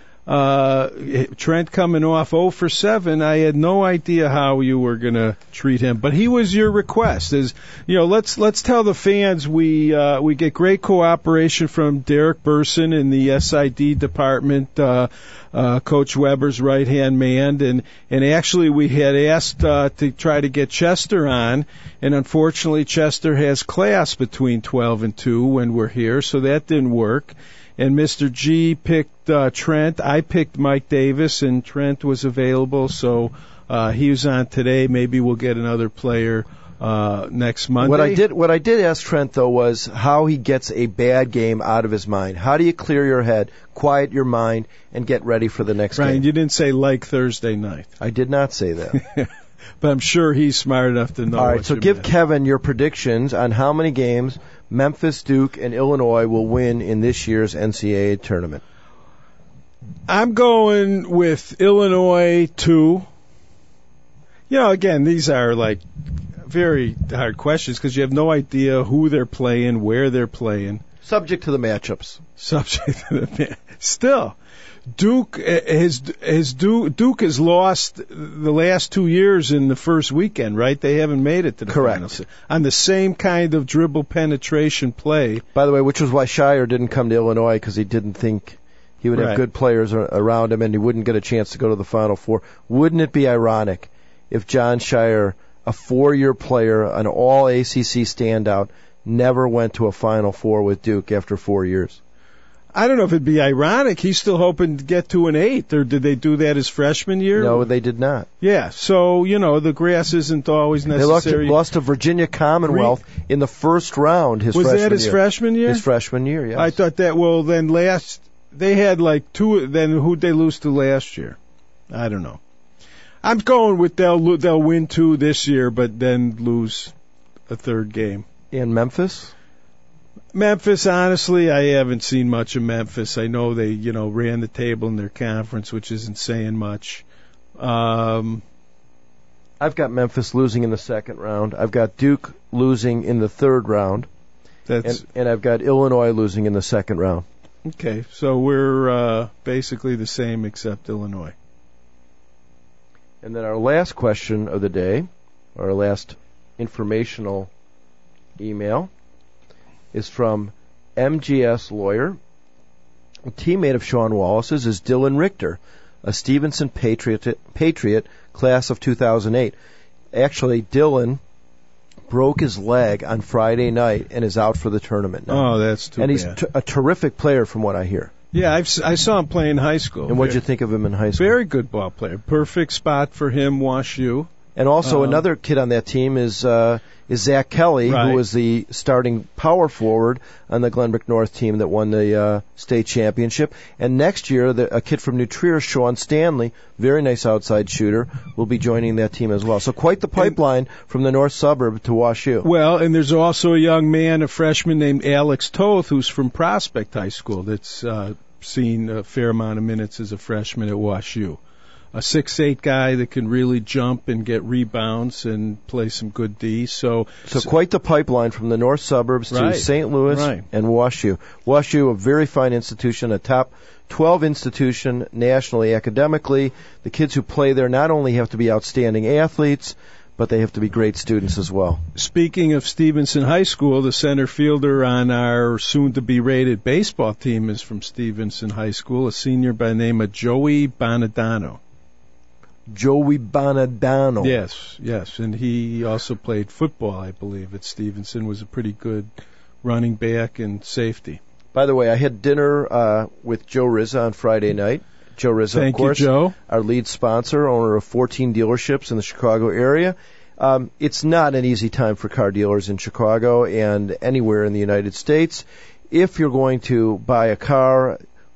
Trent coming off 0 for 7, I had no idea how you were going to treat him. But he was your request. Let's tell the fans we get great cooperation from Derek Burson in the SID department, Coach Weber's right-hand man. And actually we had asked to try to get Chester on, and unfortunately Chester has class between 12 and 2 when we're here, so that didn't work. And Mr. G picked Trent. I picked Mike Davis, and Trent was available, so he was on today. Maybe we'll get another player next Monday. What I did ask Trent, though, was how he gets a bad game out of his mind. How do you clear your head, quiet your mind, and get ready for the next Ryan, game? You didn't say Thursday night. I did not say that. But I'm sure he's smart enough to know. All right, so give Kevin your predictions on how many games Memphis, Duke, and Illinois will win in this year's NCAA tournament. I'm going with Illinois 2. Again, these are very hard questions because you have no idea who they're playing, where they're playing. Subject to the matchups. Still, Duke has lost the last 2 years in the first weekend, right? They haven't made it to the finals. On the same kind of dribble penetration play. By the way, which was why Shire didn't come to Illinois, because he didn't think he would have good players around him and he wouldn't get a chance to go to the Final Four. Wouldn't it be ironic if John Shire, a 4-year player, an all-ACC standout, never went to a Final Four with Duke after 4 years? I don't know if it'd be ironic. He's still hoping to get to an 8, or did they do that his freshman year? No, they did not. Yeah, so, the grass isn't always necessary. They lost to Virginia Commonwealth in the first round his freshman year. Was that his freshman year? His freshman year, yes. I thought that, they had 2, then who'd they lose to last year? I don't know. I'm going with they'll win 2 this year, but then lose a third game. In Memphis? Memphis, honestly, I haven't seen much of Memphis. I know they, ran the table in their conference, which isn't saying much. I've got Memphis losing in the second round. I've got Duke losing in the third round. And I've got Illinois losing in the second round. Okay, so we're basically the same except Illinois. And then our last question of the day, our last informational email, is from MGS Lawyer. A teammate of Sean Wallace's is Dylan Richter, a Stevenson Patriot class of 2008. Actually, Dylan broke his leg on Friday night and is out for the tournament now. Oh, that's too bad. And he's a terrific player from what I hear. Yeah, I saw him play in high school. And what did you think of him in high school? Very good ball player. Perfect spot for him, Wash U. And also another kid on that team is Zach Kelly, who was the starting power forward on the Glenbrook North team that won the state championship. And next year, a kid from New Trier, Sean Stanley, very nice outside shooter, will be joining that team as well. So quite the pipeline from the north suburb to Wash U. Well, and there's also a young man, a freshman named Alex Toth, who's from Prospect High School, that's seen a fair amount of minutes as a freshman at Wash U. A 6'8" guy that can really jump and get rebounds and play some good D. So quite the pipeline from the north suburbs to St. Louis and Wash U. Wash U, a very fine institution, a top 12 institution nationally academically. The kids who play there not only have to be outstanding athletes, but they have to be great students as well. Speaking of Stevenson High School, the center fielder on our soon-to-be-rated baseball team is from Stevenson High School, a senior by the name of Joey Bonadano. Joey Bonadano. Yes, and he also played football, I believe, at Stevenson, was a pretty good running back and safety. By the way, I had dinner with Joe Rizza on Friday night. Joe Rizza, of course, Joe. Our lead sponsor, owner of 14 dealerships in the Chicago area. It's not an easy time for car dealers in Chicago and anywhere in the United States. If you're going to buy a car,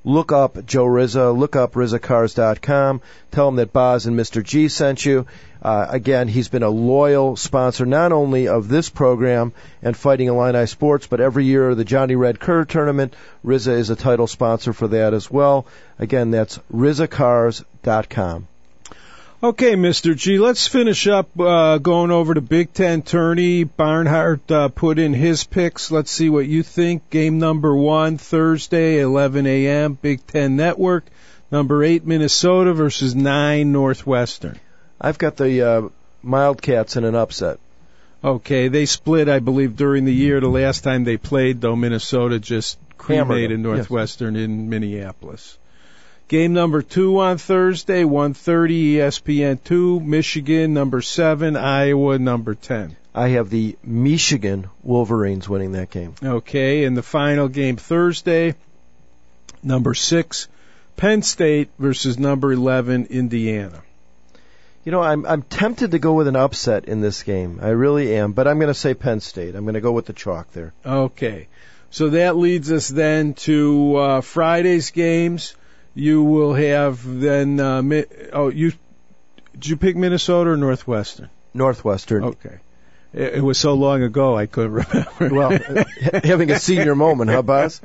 look up Joe Rizza, look up RizzaCars.com, tell him that Boz and Mr. G sent you. Again, he's been a loyal sponsor not only of this program and Fighting Illini Sports, but every year the Johnny Red Kerr tournament. Rizza is a title sponsor for that as well. Again, that's RizzaCars.com. Okay, Mr. G, let's finish up going over the Big Ten tourney. Barnhart put in his picks. Let's see what you think. Game number 1, Thursday, 11 a.m., Big Ten Network. Number 8, Minnesota versus 9, Northwestern. I've got the Wildcats in an upset. Okay, they split, I believe, during the year. The last time they played, though, Minnesota just cremated Northwestern in Minneapolis. Game number 2 on Thursday, 1:30 ESPN2, Michigan, number 7, Iowa, number 10. I have the Michigan Wolverines winning that game. Okay, and the final game Thursday, number 6, Penn State versus number 11, Indiana. You know, I'm tempted to go with an upset in this game. I really am, but I'm going to say Penn State. I'm going to go with the chalk there. Okay, so that leads us then to Friday's games. You will have then, did you pick Minnesota or Northwestern? Northwestern. Okay. It was so long ago I couldn't remember. Well, having a senior moment, huh, Buzz?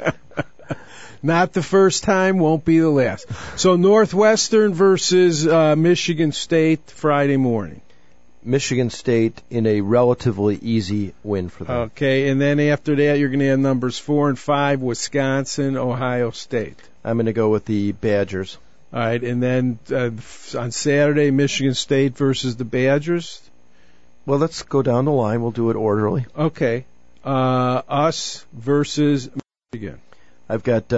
Not the first time, won't be the last. So Northwestern versus Michigan State Friday morning. Michigan State in a relatively easy win for them. Okay, and then after that you're going to have numbers 4 and 5, Wisconsin, Ohio State. I'm going to go with the Badgers. All right, and then on Saturday, Michigan State versus the Badgers. Well, let's go down the line. We'll do it orderly. Okay. Us versus Michigan. I've got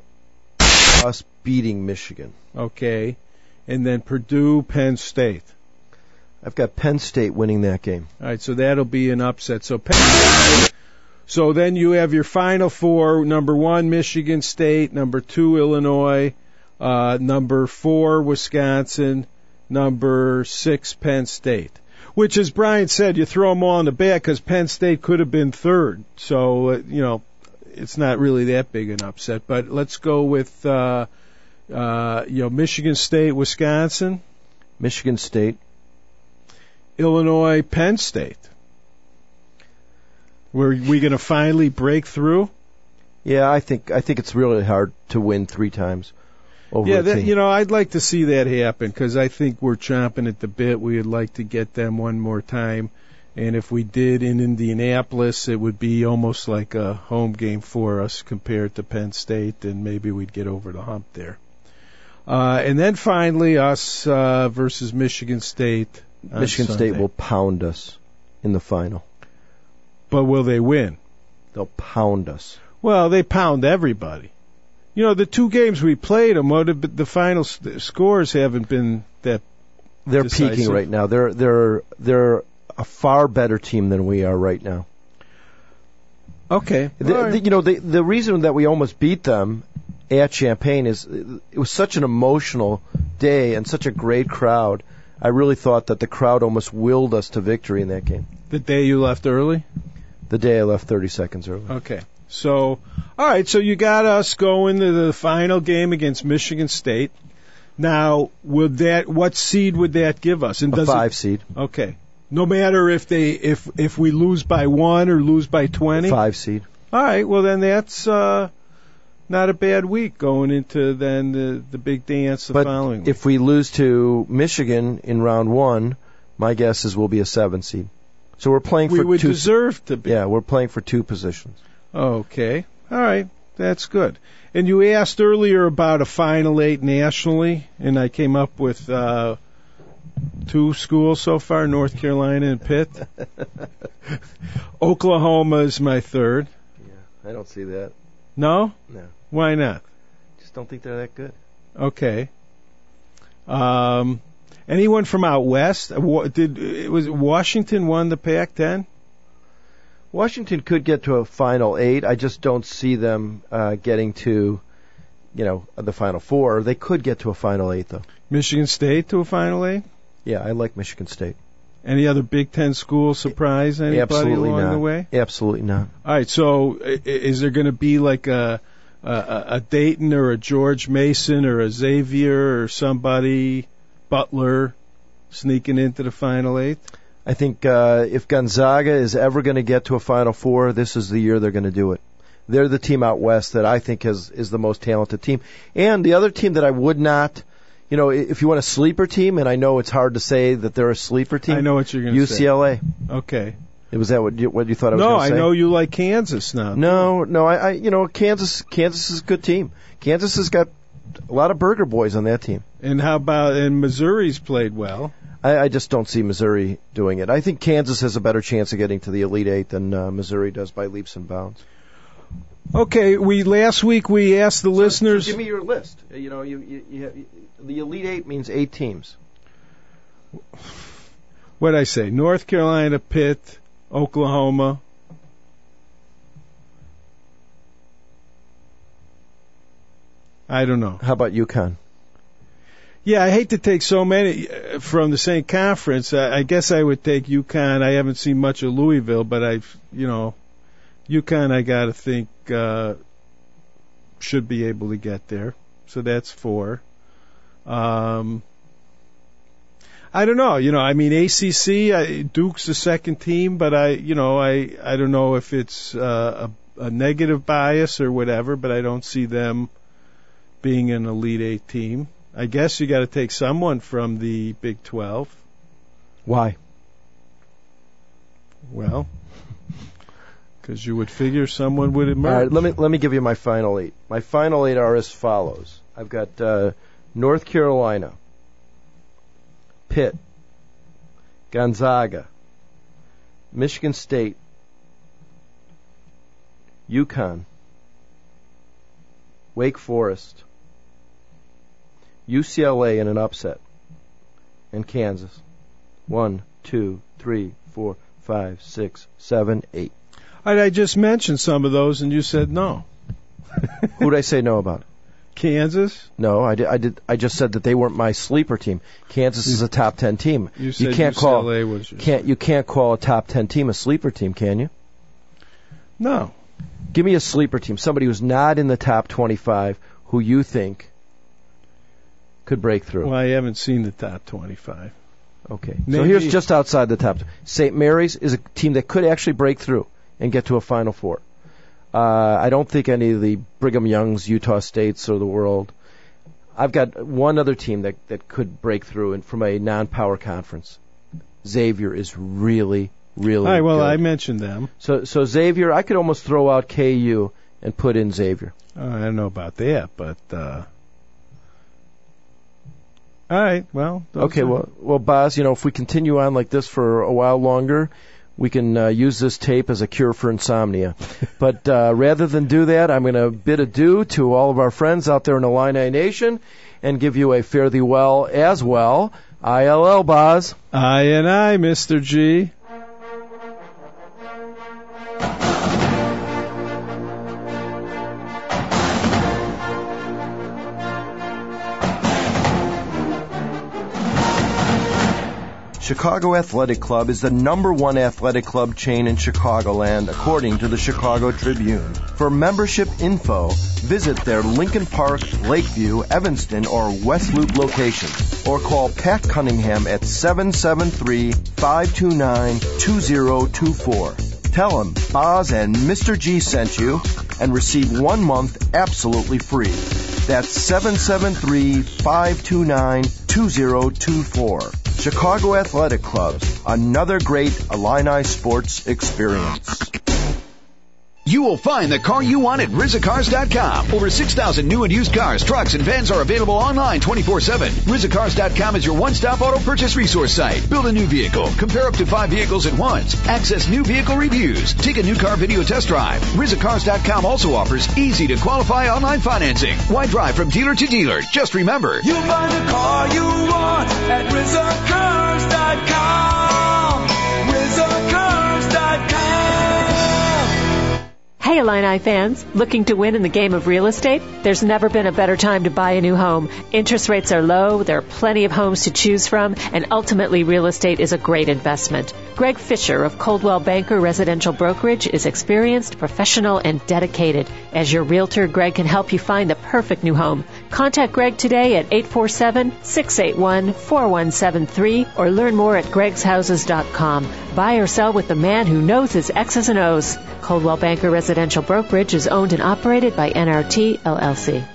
us beating Michigan. Okay. And then Purdue, Penn State. I've got Penn State winning that game. All right, so that'll be an upset. So Penn State. So then you have your final 4, number 1, Michigan State, number 2, Illinois, number 4, Wisconsin, number 6, Penn State. Which, as Brian said, you throw them all in the bag because Penn State could have been 3rd. So, it's not really that big an upset. But let's go with, Michigan State, Wisconsin. Michigan State. Illinois, Penn State. Were we going to finally break through? Yeah, I think it's really hard to win 3 times over a team. I'd like to see that happen because I think we're chomping at the bit. We would like to get them one more time, and if we did in Indianapolis, it would be almost like a home game for us compared to Penn State, and maybe we'd get over the hump there. And then finally, us versus Michigan State. Michigan State will pound us in the final. But will they win? They'll pound us. Well, they pound everybody. The 2 games we played them, the final scores haven't been that. They're decisive. Peaking right now. They're a far better team than we are right now. Okay. The reason that we almost beat them at Champaign is it was such an emotional day and such a great crowd. I really thought that the crowd almost willed us to victory in that game. The day you left early? The day I left 30 seconds early. Okay. So, all right, so you got us going to the final game against Michigan State. Now, what seed would that give us? And a 5 seed. Okay. No matter if we lose by 1 or lose by 20? 5 seed. All right, well then that's not a bad week going into then the big dance the following week. If we lose to Michigan in round 1, my guess is we'll be a 7 seed. So we're playing for 2. We would deserve to be. Yeah, we're playing for 2 positions. Okay. All right. That's good. And you asked earlier about a Final 8 nationally, and I came up with 2 schools so far, North Carolina and Pitt. Oklahoma is my 3rd. Yeah, I don't see that. No? No. Why not? Just don't think they're that good. Okay. Anyone from out west? Was Washington won the Pac-10? Washington could get to a Final 8. I just don't see them getting to, the Final 4. They could get to a Final 8, though. Michigan State to a Final 8? Yeah, I like Michigan State. Any other Big Ten schools surprise anybody Absolutely along not. the way? Absolutely not. All right, so is there going to be like a a Dayton or a George Mason or a Xavier or somebody, Butler, sneaking into the Final Eight? I think if Gonzaga is ever going to get to a Final Four, this is the year they're going to do it. They're the team out west that I think is the most talented team. And the other team that I would not, if you want a sleeper team, and I know it's hard to say that they're a sleeper team. I know what you're going to say. UCLA. Okay. Was that what you thought I was going to say? No, I know you like Kansas now. No, I Kansas is a good team. Kansas has got a lot of burger boys on that team. And how about, and Missouri's played well. I just don't see Missouri doing it. I think Kansas has a better chance of getting to the Elite Eight than Missouri does by leaps and bounds. Okay, last week we asked the listeners. So give me your list. You the Elite Eight means 8 teams. What'd I say? North Carolina, Pitt, Oklahoma. I don't know. How about UConn? Yeah, I hate to take so many from the same conference. I guess I would take UConn. I haven't seen much of Louisville, but UConn I got to think should be able to get there. So that's 4. I don't know. ACC, Duke's the second team, but I don't know if it's a negative bias or whatever, but I don't see them being an Elite Eight team. I guess you got to take someone from the Big 12. Why? Well, because you would figure someone would emerge. All right, let me give you my final 8. My final 8 are as follows. I've got North Carolina, Pitt, Gonzaga, Michigan State, UConn, Wake Forest, UCLA in an upset, and Kansas. 1, 2, 3, 4, 5, 6, 7, 8. I just mentioned some of those, and you said no. Who did I say no about? Kansas? No, I did. I just said that they weren't my sleeper team. Kansas is a top 10 team. You said you can't UCLA was your you can't call a top 10 team a sleeper team, can you? No. Give me a sleeper team, somebody who's not in the top 25, who you think could break through. Well, I haven't seen the top 25. Okay. Maybe. So here's just outside the top. St. Mary's is a team that could actually break through and get to a Final Four. I don't think any of the Brigham Youngs, Utah States, or the world. I've got one other team that could break through from a non-power conference. Xavier is really, really All right, well, good. I mentioned them. So Xavier, I could almost throw out KU and put in Xavier. I don't know about that, but... All right, well... Okay, well, Boz, if we continue on like this for a while longer, we can use this tape as a cure for insomnia. But rather than do that, I'm going to bid adieu to all of our friends out there in Illini Nation and give you a fare thee well as well. ILL, Boz. I, Mr. G. Chicago Athletic Club is the #1 athletic club chain in Chicagoland, according to the Chicago Tribune. For membership info, visit their Lincoln Park, Lakeview, Evanston, or West Loop locations, or call Pat Cunningham at 773-529-2024. Tell him Boz and Mr. G sent you and receive 1 month absolutely free. That's 773-529-2024. Chicago Athletic Clubs, another great Illini sports experience. You will find the car you want at RizaCars.com. Over 6,000 new and used cars, trucks, and vans are available online 24/7. RizaCars.com is your one-stop auto purchase resource site. Build a new vehicle. Compare up to 5 vehicles at once. Access new vehicle reviews. Take a new car video test drive. RizaCars.com also offers easy-to-qualify online financing. Why drive from dealer to dealer? Just remember, You'll find the car you want at RizaCars.com. RizaCars.com. Hey, Illini fans, looking to win in the game of real estate? There's never been a better time to buy a new home. Interest rates are low, there are plenty of homes to choose from, and ultimately real estate is a great investment. Greg Fisher of Coldwell Banker Residential Brokerage is experienced, professional, and dedicated. As your realtor, Greg can help you find the perfect new home. Contact Greg today at 847-681-4173 or learn more at gregshouses.com. Buy or sell with the man who knows his X's and O's. Coldwell Banker Residential Brokerage is owned and operated by NRT, LLC.